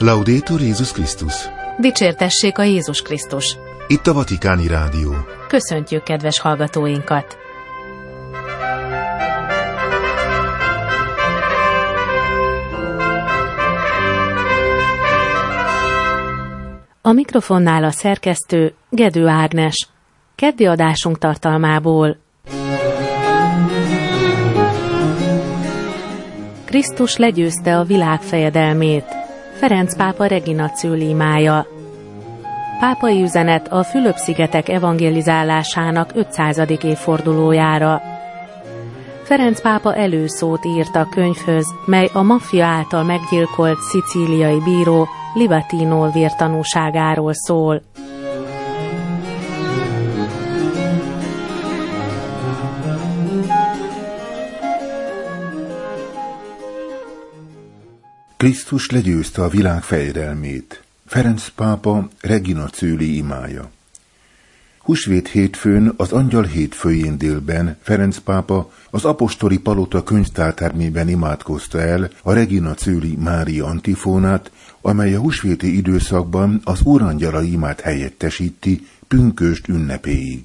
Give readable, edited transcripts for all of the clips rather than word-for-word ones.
Laudetur Jézus Krisztus! Dicsértessék a Jézus Krisztus! Itt a Vatikáni Rádió. Köszöntjük kedves hallgatóinkat! A mikrofonnál a szerkesztő Gedő Ágnes. Keddi adásunk tartalmából: Krisztus legyőzte a világ fejedelmét. Ferenc pápa Reginatio límája. Pápai üzenet a Fülöp-szigetek evangelizálásának 500. évfordulójára. Ferenc pápa előszót írt a könyvhöz, mely a maffia által meggyilkolt szicíliai bíró Livatino vértanúságáról szól. Krisztus legyőzte a világ fejedelmét. Ferenc pápa Reginatio imája. Húsvét hétfőn, az Angyal hétfőjén délben Ferenc pápa az apostoli palota könyvtártermében imádkozta el a Reginatio Mária antifónát, amely a húsvéti időszakban az Úrangyala imát helyettesíti pünkösd ünnepéig.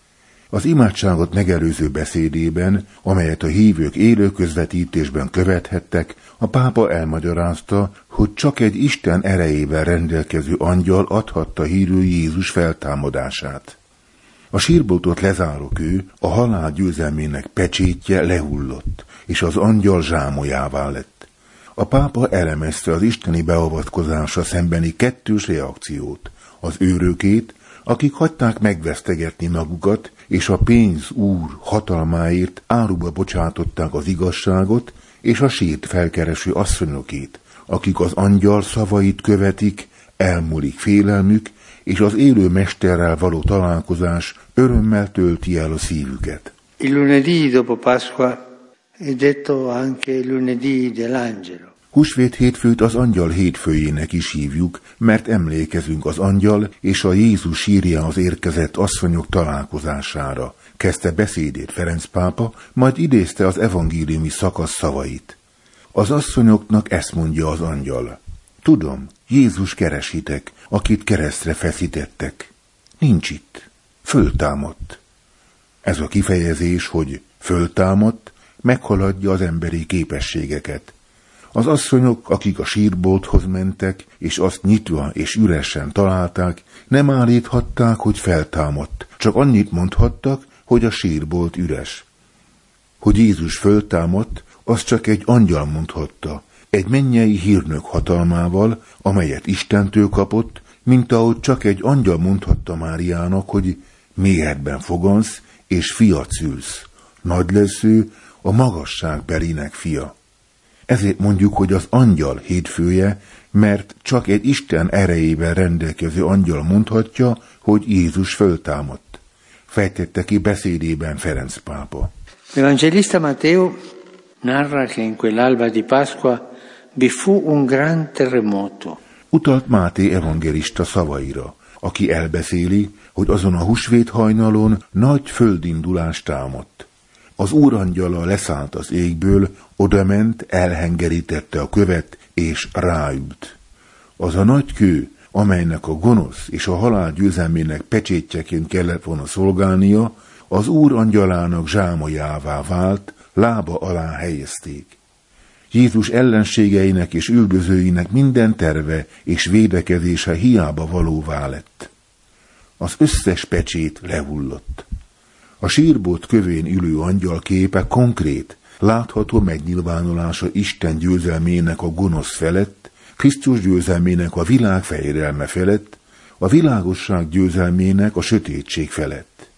Az imádságot megelőző beszédében, amelyet a hívők élő közvetítésben követhettek, a pápa elmagyarázta, hogy csak egy Isten erejével rendelkező angyal adhatta hírül Jézus feltámadását. A sírboltot lezáró kő, a halál győzelmének pecsétje lehullott, és az angyal zsámolyává lett. A pápa elemezte az isteni beavatkozásra szembeni kettős reakciót, az őrökét, akik hagyták megvesztegetni magukat, és a pénz úr hatalmáért áruba bocsátották az igazságot, és a sírt felkereső asszonyokét, akik az angyal szavait követik, elmúlik félelmük, és az élő mesterrel való találkozás örömmel tölti el a szívüket. Il lunedì dopo Pasqua è detto anche il lunedì dell'angelo. Húsvét hétfőt az Angyal hétfőjének is hívjuk, mert emlékezünk az angyal és a Jézus sírjához érkezett asszonyok találkozására. Kezdte beszédét Ferenc pápa, majd idézte az evangéliumi szakasz szavait. Az asszonyoknak ezt mondja az angyal: tudom, Jézus keresitek, akit keresztre feszítettek. Nincs itt. Föltámadt. Ez a kifejezés, hogy föltámadt, meghaladja az emberi képességeket. Az asszonyok, akik a sírbolthoz mentek, és azt nyitva és üresen találták, nem állíthatták, hogy feltámadt, csak annyit mondhattak, hogy a sírbolt üres. Hogy Jézus föltámadt, az csak egy angyal mondhatta, egy mennyei hírnök hatalmával, amelyet Istentől kapott, mint ahogy csak egy angyal mondhatta Máriának, hogy méhedben fogansz, és fiat szülsz. Nagy lesz ő, a magasságbelinek fia. Ezért mondjuk, hogy az angyal hétfője, mert csak egy Isten erejével rendelkező angyal mondhatja, hogy Jézus föltámadt. Fejtette ki beszédében Ferenc pápa. L'Evangelista Matteo narra che in quell'alba di Pasqua vi fu un gran terremoto. Utalt Máté evangelista szavaira, aki elbeszéli, hogy azon a húsvét hajnalon nagy földindulás támadt. Az úrangyala leszállt az égből, odament, elhengerítette a követ, és ráült. Az a nagy kő, amelynek a gonosz és a halál győzelmének pecsétjeként kellett volna szolgálnia, az úr angyalának zsámolyává vált, lába alá helyezték. Jézus ellenségeinek és üldözőinek minden terve és védekezése hiába valóvá lett. Az összes pecsét lehullott. A sírbolt kövén ülő angyal képe konkrét, látható megnyilvánulása Isten győzelmének a gonosz felett, Krisztus győzelmének a világ fejedelme felett, a világosság győzelmének a sötétség felett.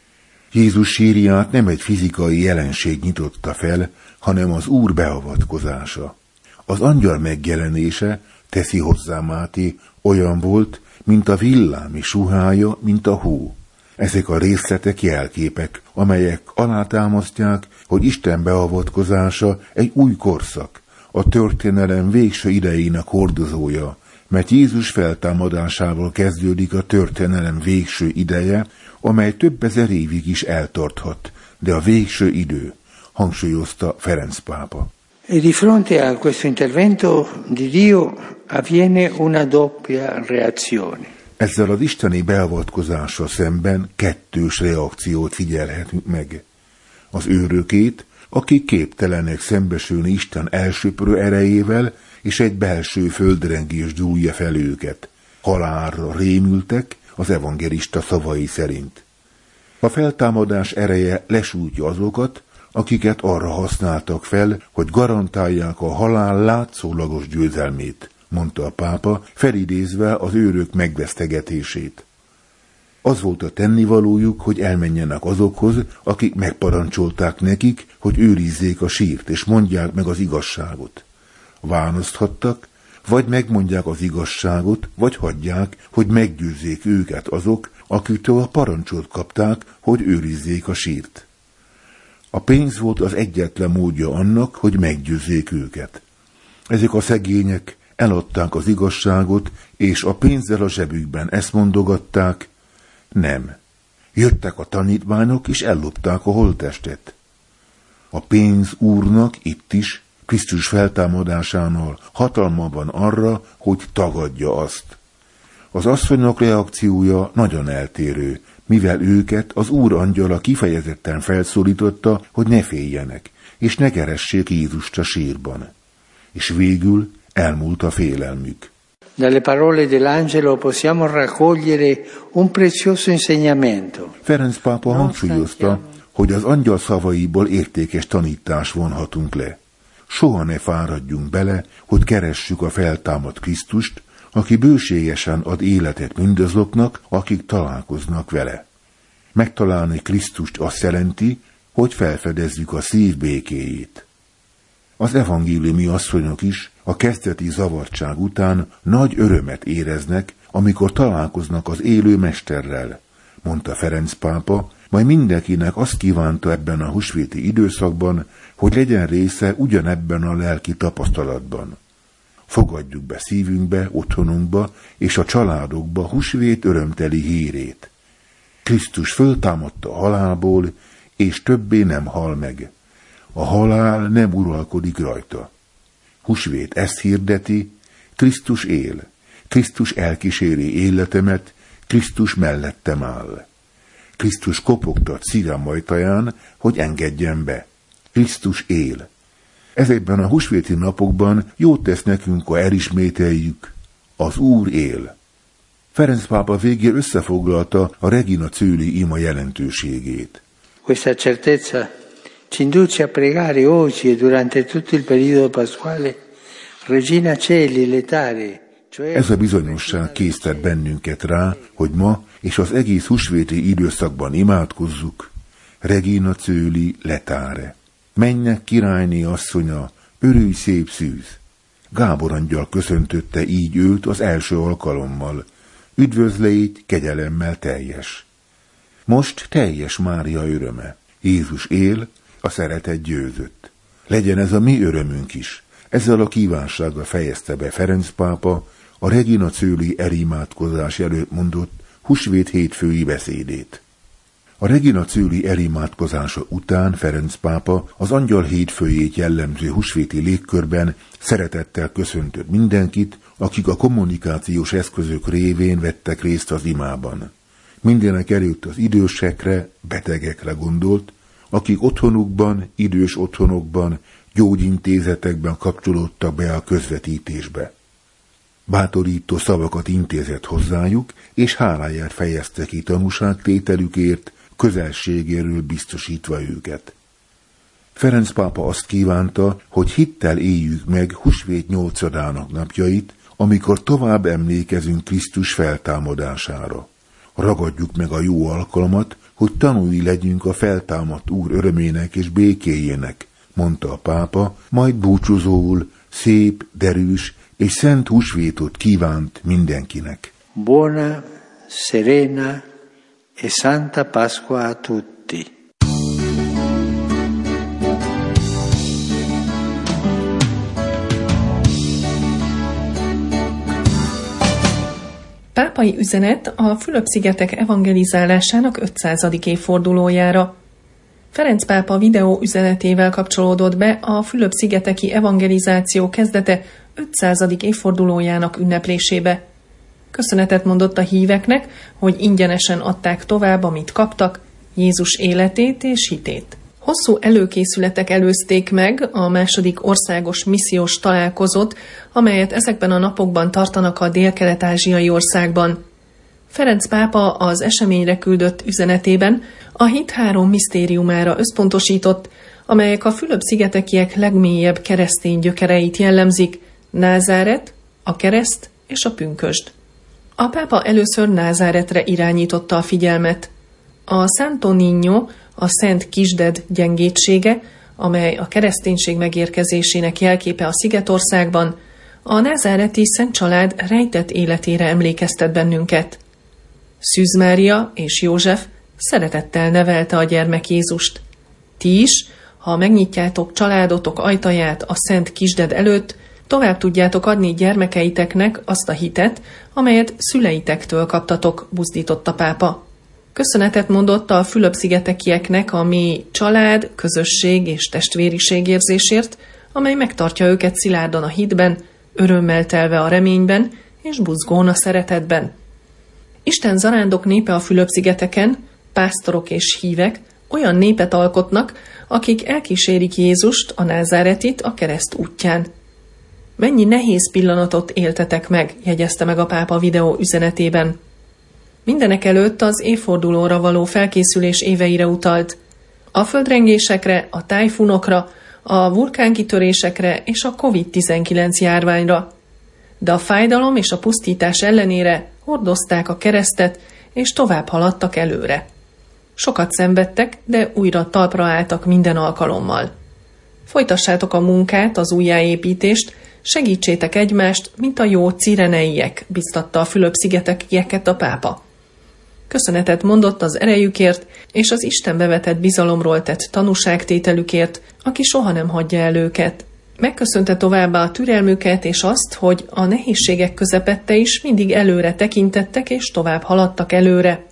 Jézus sírját nem egy fizikai jelenség nyitotta fel, hanem az Úr beavatkozása. Az angyal megjelenése, teszi hozzá Máté, olyan volt, mint a villám és suhája, mint a hó. Ezek a részletek jelképek, amelyek alátámasztják, hogy Isten beavatkozása egy új korszak, a történelem végső idejének hordozója, mert Jézus feltámadásával kezdődik a történelem végső ideje, amely több ezer évig is eltarthat, de a végső idő, hangsúlyozta Ferenc pápa. E di fronte a questo intervento di Dio avviene una doppia reazione. Ezzel az isteni beavatkozással szemben kettős reakciót figyelhetünk meg. Az őrökét, akik képtelenek szembesülni Isten elsöprő erejével, és egy belső földrengés gyújja fel őket. Halálra rémültek az evangelista szavai szerint. A feltámadás ereje lesújtja azokat, akiket arra használtak fel, hogy garantálják a halál látszólagos győzelmét, mondta a pápa, felidézve az őrök megvesztegetését. Az volt a tennivalójuk, hogy elmenjenek azokhoz, akik megparancsolták nekik, hogy őrizzék a sírt, és mondják meg az igazságot. Választhattak, vagy megmondják az igazságot, vagy hagyják, hogy meggyőzzék őket azok, akiktől a parancsot kapták, hogy őrizzék a sírt. A pénz volt az egyetlen módja annak, hogy meggyőzzék őket. Ezek a szegények eladták az igazságot, és a pénzzel a zsebükben ezt mondogatták, nem. Jöttek a tanítványok, és ellopták a holttestet. A pénz Úrnak itt is, Krisztus feltámadásánál hatalma van arra, hogy tagadja azt. Az asszonyok reakciója nagyon eltérő, mivel őket az Úr angyala kifejezetten felszólította, hogy ne féljenek, és ne keressék Jézust a sírban. És végül elmúlt a félelmük. Dalle parole dell'angelo possiamo raccogliere un prezioso insegnamento. Ferenc pápa hangsúlyozta, hogy az angyal szavaiból értékes tanítást vonhatunk le. Soha ne fáradjunk bele, hogy keressük a feltámadt Krisztust, aki bőségesen ad életet mindazoknak, akik találkoznak vele. Megtalálni Krisztust azt jelenti, hogy felfedezzük a szív békéjét. Az evangéliumi asszonyok is a kezdeti zavartság után nagy örömet éreznek, amikor találkoznak az élő mesterrel, mondta Ferenc pápa, majd mindenkinek azt kívánta ebben a húsvéti időszakban, hogy legyen része ugyanebben a lelki tapasztalatban. Fogadjuk be szívünkbe, otthonunkba és a családokba húsvét örömteli hírét. Krisztus föltámadta a halálból, és többé nem hal meg. A halál nem uralkodik rajta. Húsvét ezt hirdeti, Krisztus él, Krisztus elkíséri életemet, Krisztus mellettem áll. Krisztus kopogtat szívem ajtaján, hogy engedjen be. Krisztus él. Ezekben a húsvéti napokban jót tesz nekünk, ha elismételjük, az Úr él. Ferenc pápa végén összefoglalta a Regina Coeli ima jelentőségét. Questa certezza ci induce a pregare oggi e durante tutto il periodo pasquale Regina Coeli letare. Ez a bizonyosság késztet bennünket rá, hogy ma és az egész húsvéti időszakban imádkozzuk. Regina Coeli letare. Menjek királyné asszonya, örülj szép szűz. Gábor angyal köszöntötte így őt az első alkalommal. Üdvözlégy kegyelemmel teljes. Most teljes Mária öröme. Jézus él, a szeretet győzött. Legyen ez a mi örömünk is. Ezzel a kívánsággal fejezte be Ferenc pápa a Regina Coeli elimádkozás előtt mondott húsvét hétfői beszédét. A Regina Coeli elimádkozása után Ferenc pápa az angyal hétfőjét jellemző húsvéti légkörben szeretettel köszöntött mindenkit, akik a kommunikációs eszközök révén vettek részt az imában. Mindenek előtt az idősekre, betegekre gondolt, akik otthonukban, idős otthonokban, gyógyintézetekben kapcsolódtak be a közvetítésbe. Bátorító szavakat intézett hozzájuk, és háláját fejezte ki tanúságtételükért, közelségéről biztosítva őket. Ferenc pápa azt kívánta, hogy hittel éljük meg húsvét 8-ának napjait, amikor tovább emlékezünk Krisztus feltámadására. Ragadjuk meg a jó alkalmat, hogy tanúi legyünk a feltámadt Úr örömének és békéjének, mondta a pápa, majd búcsúzóul szép, derűs és szent húsvétot kívánt mindenkinek. Buona, serena e santa Pasqua a tutti. Pápai üzenet a Fülöp-szigetek evangelizálásának 500. évfordulójára. Ferenc pápa videó üzenetével kapcsolódott be a Fülöp-szigeteki evangelizáció kezdete 500. évfordulójának ünneplésébe. Köszönetet mondott a híveknek, hogy ingyenesen adták tovább, amit kaptak, Jézus életét és hitét. Hosszú előkészületek előzték meg a második országos missziós találkozót, amelyet ezekben a napokban tartanak a dél-kelet-ázsiai országban. Ferenc pápa az eseményre küldött üzenetében a hit 3 misztériumára összpontosított, amelyek a Fülöp-szigetekiek legmélyebb keresztény gyökereit jellemzik: Názáret, a kereszt és a pünkösd. A pápa először Názáretre irányította a figyelmet. A Santo Niño, a Szent Kisded gyengétsége, amely a kereszténység megérkezésének jelképe a Szigetországban, a názáreti Szent Család rejtett életére emlékeztet bennünket. Szűz Mária és József szeretettel nevelte a gyermek Jézust. Ti is, ha megnyitjátok családotok ajtaját a Szent Kisded előtt, tovább tudjátok adni gyermekeiteknek azt a hitet, amelyet szüleitektől kaptatok, buzdított a pápa. Köszönetet mondott a Fülöp-szigetekieknek a mély család, közösség és testvériség érzésért, amely megtartja őket szilárdan a hitben, örömmel telve a reményben és buzgón a szeretetben. Isten zarándok népe a Fülöp-szigeteken, pásztorok és hívek olyan népet alkotnak, akik elkísérik Jézust, a názáretit a kereszt útján. Mennyi nehéz pillanatot éltetek meg, jegyezte meg a pápa videó üzenetében. Mindenekelőtt az évfordulóra való felkészülés éveire utalt. A földrengésekre, a tájfunokra, a vulkánkitörésekre és a COVID-19 járványra. De a fájdalom és a pusztítás ellenére hordozták a keresztet, és tovább haladtak előre. Sokat szenvedtek, de újra talpra álltak minden alkalommal. Folytassátok a munkát, az újjáépítést, segítsétek egymást, mint a jó cireneiek, biztatta a Fülöp-szigetekieket a pápa. Köszönetet mondott az erejükért, és az Istenbe vetett bizalomról tett tanúságtételükért, aki soha nem hagyja el őket. Megköszönte továbbá a türelmüket és azt, hogy a nehézségek közepette is mindig előre tekintettek és tovább haladtak előre.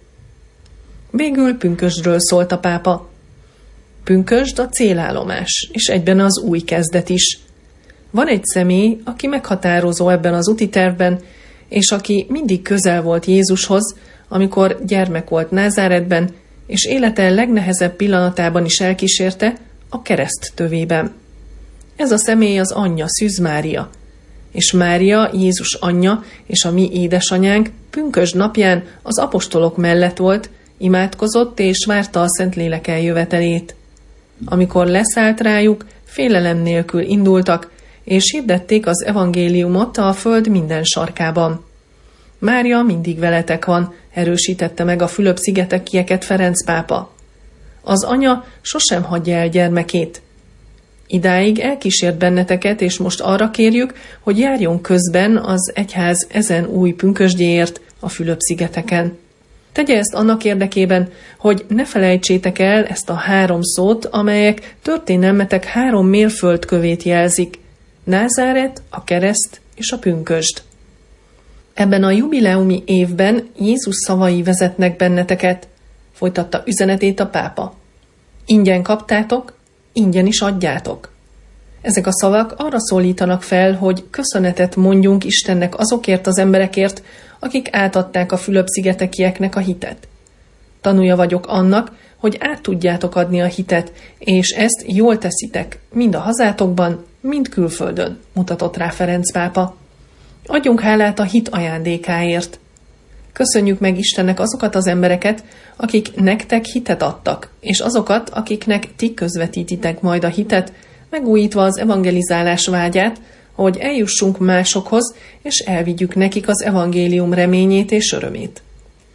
Végül pünkösdről szólt a pápa. Pünkösd a célállomás, és egyben az új kezdet is. Van egy személy, aki meghatározó ebben az úti tervben, és aki mindig közel volt Jézushoz, amikor gyermek volt Názáretben, és élete legnehezebb pillanatában is elkísérte, a kereszt tövében. Ez a személy az anyja, Szűz Mária. És Mária, Jézus anyja és a mi édesanyánk pünkösd napján az apostolok mellett volt, imádkozott és várta a Szentlélek eljövetelét. Amikor leszállt rájuk, félelem nélkül indultak, és hirdették az evangéliumot a föld minden sarkában. Mária mindig veletek van, erősítette meg a Fülöp-szigetekieket Ferenc pápa. Az anya sosem hagyja el gyermekét. Idáig elkísért benneteket, és most arra kérjük, hogy járjon közben az egyház ezen új pünkösdjéért a Fülöp-szigeteken. Tegye ezt annak érdekében, hogy ne felejtsétek el ezt a 3 szót, amelyek történelmetek 3 mérföldkövét jelzik: Názáret, a kereszt és a pünkösd. Ebben a jubileumi évben Jézus szavai vezetnek benneteket, folytatta üzenetét a pápa. Ingyen kaptátok, ingyen is adjátok. Ezek a szavak arra szólítanak fel, hogy köszönetet mondjunk Istennek azokért az emberekért, akik átadták a Fülöp-szigetekieknek a hitet. Tanúja vagyok annak, hogy át tudjátok adni a hitet, és ezt jól teszitek, mind a hazátokban, mind külföldön, mutatott rá Ferenc pápa. Adjunk hálát a hit ajándékáért. Köszönjük meg Istennek azokat az embereket, akik nektek hitet adtak, és azokat, akiknek ti közvetítitek majd a hitet, megújítva az evangelizálás vágyát, hogy eljussunk másokhoz, és elvigyük nekik az evangélium reményét és örömét.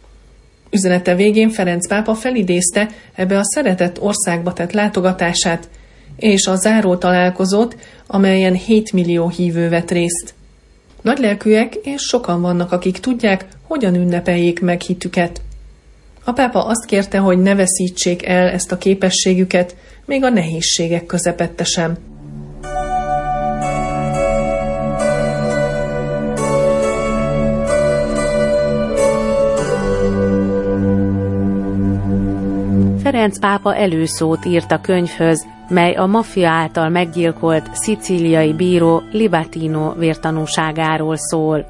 Üzenete végén Ferenc pápa felidézte ebbe a szeretett országba tett látogatását, és a záró találkozót, amelyen 7 millió hívő vett részt. Nagylelkűek és sokan vannak, akik tudják, hogyan ünnepeljék meg hitüket. A pápa azt kérte, hogy ne veszítsék el ezt a képességüket, még a nehézségek közepette sem. Ferenc pápa előszót írt a könyvhöz, mely a maffia által meggyilkolt szicíliai bíró Livatino vértanúságáról szól.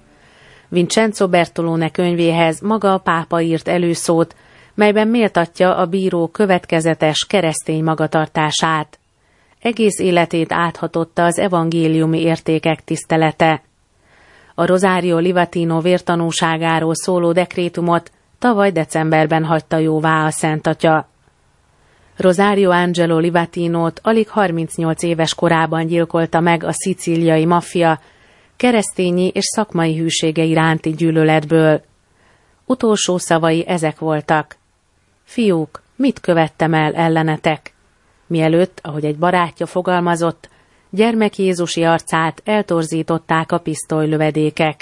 Vincenzo Bertolone könyvéhez maga a pápa írt előszót, melyben méltatja a bíró következetes keresztény magatartását. Egész életét áthatotta az evangéliumi értékek tisztelete. A Rosario Livatino vértanúságáról szóló dekrétumot tavaly decemberben hagyta jóvá a Szent Atya. Rosario Angelo Livatinót alig 38 éves korában gyilkolta meg a szicíliai maffia, keresztényi és szakmai hűsége iránti gyűlöletből. Utolsó szavai ezek voltak: fiúk, mit követtem el ellenetek? Mielőtt, ahogy egy barátja fogalmazott, gyermek Jézusi arcát eltorzították a pisztolylövedékek.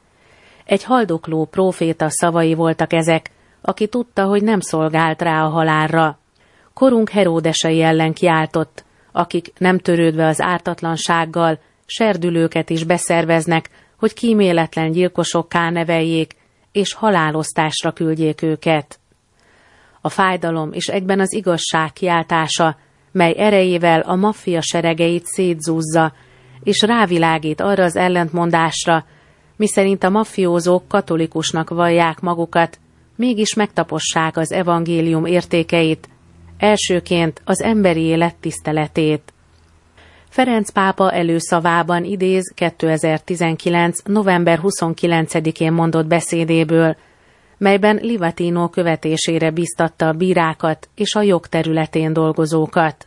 Egy haldokló próféta szavai voltak ezek, aki tudta, hogy nem szolgált rá a halálra. Korunk Heródesei ellen kiáltott, akik nem törődve az ártatlansággal, serdülőket is beszerveznek, hogy kíméletlen gyilkosokká neveljék, és halálosztásra küldjék őket. A fájdalom és egyben az igazság kiáltása, mely erejével a maffia seregeit szétzúzza, és rávilágít arra az ellentmondásra, miszerint a maffiózók katolikusnak vallják magukat, mégis megtapossák az evangélium értékeit, elsőként az emberi élet tiszteletét. Ferenc pápa előszavában idéz 2019. november 29-én mondott beszédéből, melyben Livatino követésére bíztatta a bírákat és a jog területén dolgozókat.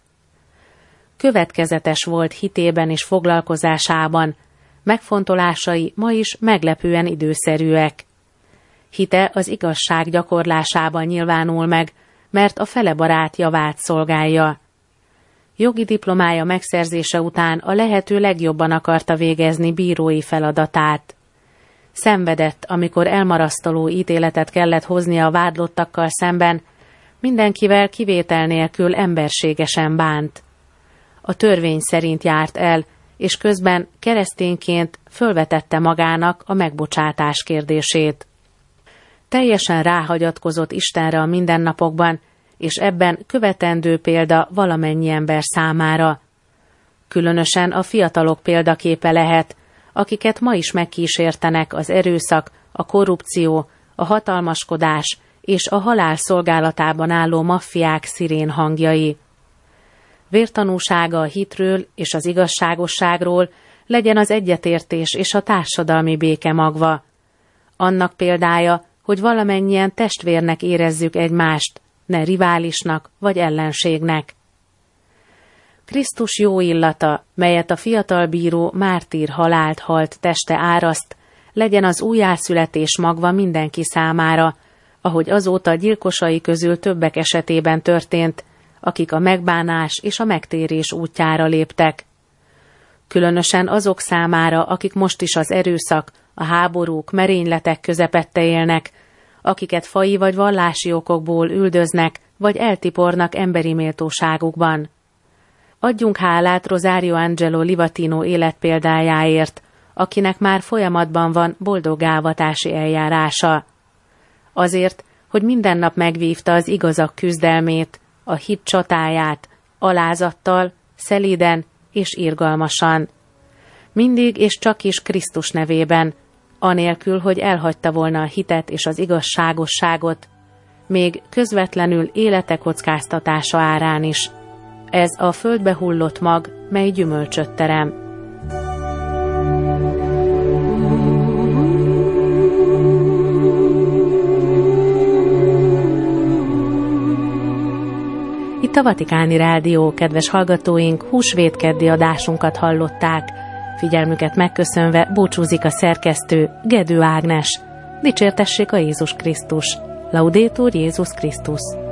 Következetes volt hitében és foglalkozásában, megfontolásai ma is meglepően időszerűek. Hite az igazság gyakorlásában nyilvánul meg, mert a fele barát javát szolgálja. Jogi diplomája megszerzése után a lehető legjobban akarta végezni bírói feladatát. Szenvedett, amikor elmarasztaló ítéletet kellett hoznia a vádlottakkal szemben, mindenkivel kivétel nélkül emberségesen bánt. A törvény szerint járt el, és közben keresztényként fölvetette magának a megbocsátás kérdését. Teljesen ráhagyatkozott Istenre a mindennapokban, és ebben követendő példa valamennyi ember számára. Különösen a fiatalok példaképe lehet, akiket ma is megkísértenek az erőszak, a korrupció, a hatalmaskodás és a halál szolgálatában álló maffiák szirén hangjai. Vértanúsága a hitről és az igazságosságról legyen az egyetértés és a társadalmi béke magva. Annak példája, hogy valamennyien testvérnek érezzük egymást, ne riválisnak vagy ellenségnek. Krisztus jó illata, melyet a fiatal bíró mártír halált halt teste áraszt, legyen az újjászületés magva mindenki számára, ahogy azóta gyilkosai közül többek esetében történt, akik a megbánás és a megtérés útjára léptek. Különösen azok számára, akik most is az erőszak, a háborúk, merényletek közepette élnek, akiket faji vagy vallási okokból üldöznek, vagy eltipornak emberi méltóságukban. Adjunk hálát Rosario Angelo Livatino életpéldájáért, akinek már folyamatban van boldoggávatási eljárása. Azért, hogy minden nap megvívta az igazak küzdelmét, a hit csatáját, alázattal, szelíden és irgalmasan. Mindig és csak is Krisztus nevében, anélkül, hogy elhagyta volna a hitet és az igazságosságot, még közvetlenül élete kockáztatása árán is. Ez a földbe hullott mag, mely gyümölcsöt terem. Itt a Vatikáni Rádió, kedves hallgatóink, húsvétkeddi adásunkat hallották. Figyelmüket megköszönve búcsúzik a szerkesztő, Gedő Ágnes. Dicsértessék a Jézus Krisztus! Laudetur Jézus Krisztus!